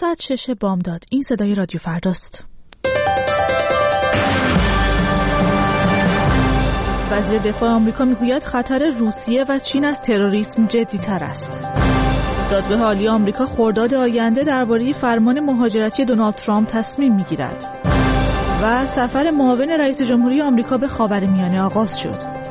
ساعت 6 بامداد. این صدای رادیو فرداست. وزیر دفاع آمریکا میگوید خطر روسیه و چین از تروریسم جدی‌تر است. دادگاه عالی آمریکا خرداد آینده درباره فرمان مهاجرتی دونالد ترامپ تصمیم میگیرد. و سفر معاون رئیس جمهوری آمریکا به خاورمیانه آغاز شد.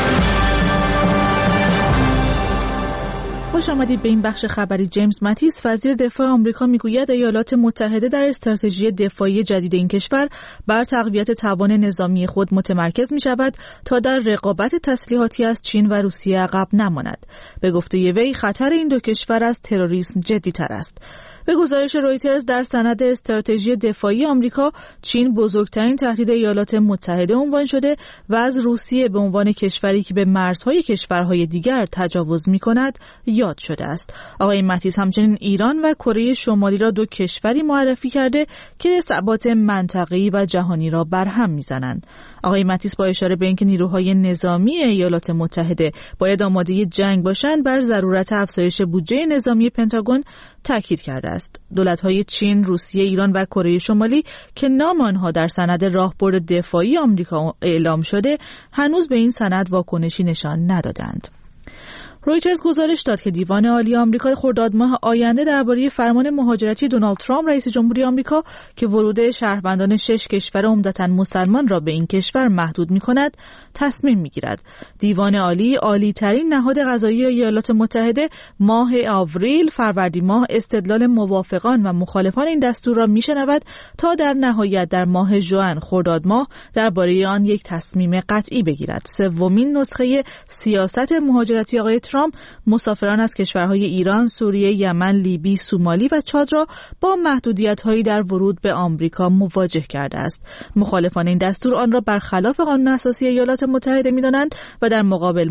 خوش آمدید به این بخش خبری. جیمز ماتیس وزیر دفاع آمریکا میگوید ایالات متحده در استراتژی دفاعی جدید این کشور بر تقویت توان نظامی خود متمرکز می شود تا در رقابت تسلیحاتی از چین و روسیه عقب نماند. به گفته وی خطر این دو کشور از تروریسم جدی‌تر است. به گزارش رویترز در سند استراتژی دفاعی آمریکا، چین بزرگترین تهدید ایالات متحده عنوان شده و از روسیه به عنوان کشوری که به مرزهای کشورهای دیگر تجاوز می‌کند یاد شده است. آقای ماتیس همچنین ایران و کره شمالی را دو کشوری معرفی کرده که ثبات منطقه‌ای و جهانی را برهم می‌زنند. آقای ماتیس با اشاره به اینکه نیروهای نظامی ایالات متحده باید آماده جنگ باشند، بر ضرورت افزایش بودجه نظامی پنتاگون تاکید کرده است. دولت‌های چین، روسیه، ایران و کره شمالی که نام آنها در سند راهبرد دفاعی آمریکا اعلام شده، هنوز به این سند واکنشی نشان ندادند. رویترز گزارش داد که دیوان عالی آمریکا خرداد ماه آینده درباره فرمان مهاجرتی دونالد ترامپ رئیس جمهوری آمریکا که ورود شهروندان 6 کشور عمدتاً مسلمان را به این کشور محدود می‌کند تصمیم می‌گیرد. دیوان عالی، عالی‌ترین نهاد قضایی ایالات متحده، ماه آوریل فروردین ماه استدلال موافقان و مخالفان این دستور را می‌شنود تا در نهایت در ماه ژوئن خرداد ماه درباره آن یک تصمیم قطعی بگیرد. سومین نسخه سیاست مهاجرتی آقای ترامپ مسافران از کشورهای ایران، سوریه، یمن، لیبی، سومالی و چاد را با محدودیت‌هایی در ورود به آمریکا مواجه کرده است. مخالفان این دستور آن را برخلاف قانون اساسی ایالات متحده می‌دانند و در مقابل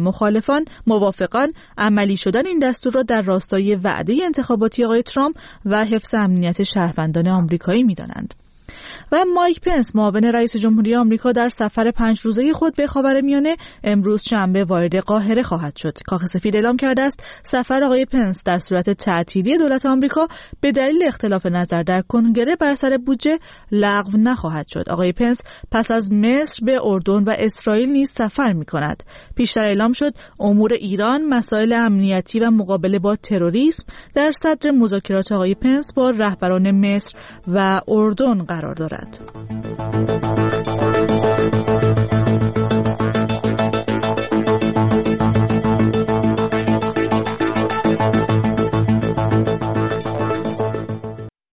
موافقان عملی شدن این دستور را در راستای وعده انتخاباتی آقای ترامپ و حفظ امنیت شهروندان آمریکایی می‌دانند. و مایک پنس معاون رئیس جمهوری آمریکا در سفر 5 روزه خود به خاورمیانه امروز شنبه وارد قاهره خواهد شد. کاخ سفید اعلام کرده است سفر آقای پنس در صورت تعطیلی دولت آمریکا به دلیل اختلاف نظر در کنگره بر سر بودجه لغو نخواهد شد. آقای پنس پس از مصر به اردن و اسرائیل نیز سفر می‌کند. پیشتر اعلام شد امور ایران، مسائل امنیتی و مقابله با تروریسم در صدر مذاکرات آقای پنس با رهبران مصر و اردن قرار دارد.